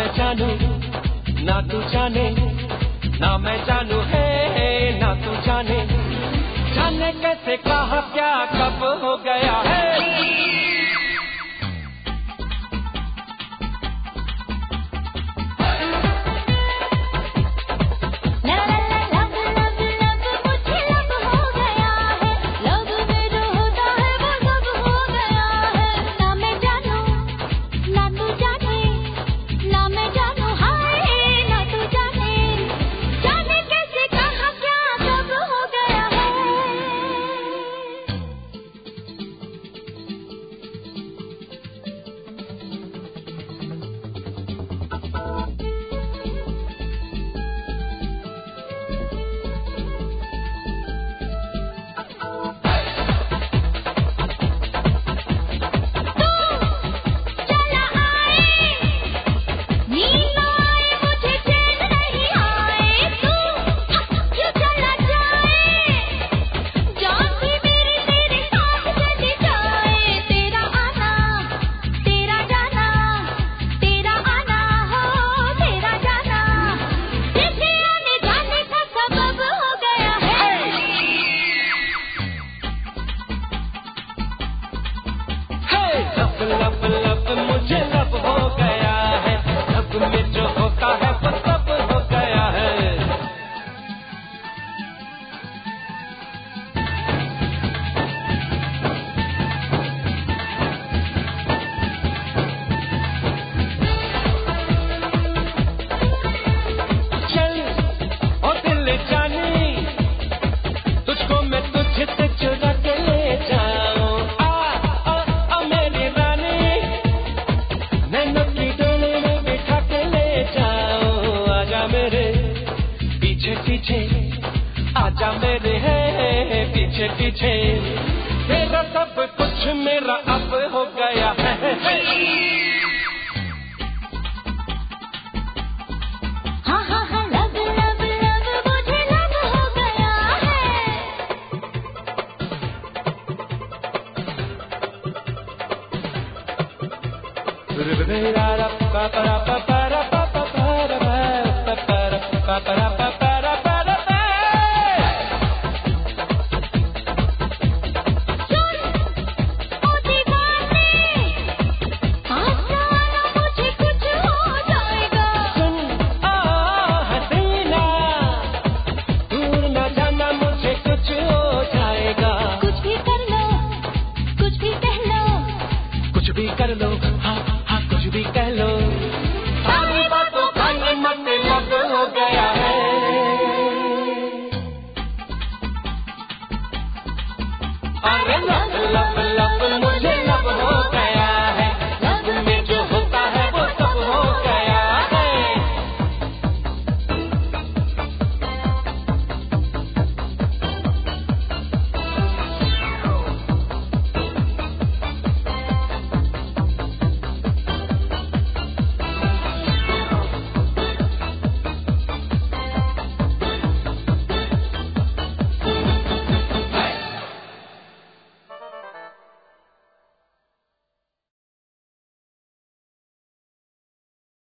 मैं जानू ना तू जाने, ना मैं जानू है ना तू जाने, जाने कैसे कहा क्या कब हो गया है। लब लब मुझे लब हो गया है, लब में जो होता है वो सब हो गया है। चल ओ दिल जानी, तुझको मैं तुझसे चुरा के ले जाऊं। पीछे आजा मेरे है पीछे पीछे, तेरा सब कुछ मेरा अब हो गया है। हाँ हाँ हाँ लब लब लब मुझे लब हो गया है।